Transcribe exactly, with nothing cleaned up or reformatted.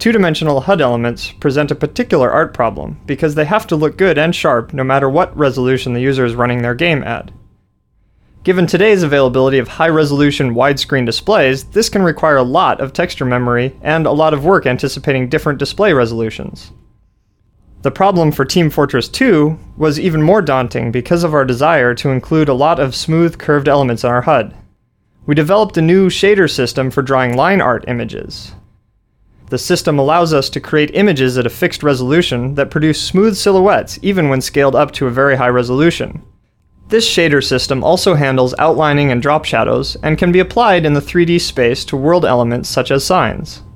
Two-dimensional H U D elements present a particular art problem because they have to look good and sharp no matter what resolution the user is running their game at. Given today's availability of high-resolution widescreen displays, this can require a lot of texture memory and a lot of work anticipating different display resolutions. The problem for Team Fortress two was even more daunting because of our desire to include a lot of smooth, curved elements in our H U D. We developed a new shader system for drawing line art images. The system allows us to create images at a fixed resolution that produce smooth silhouettes even when scaled up to a very high resolution. This shader system also handles outlining and drop shadows and can be applied in the three D space to world elements such as signs.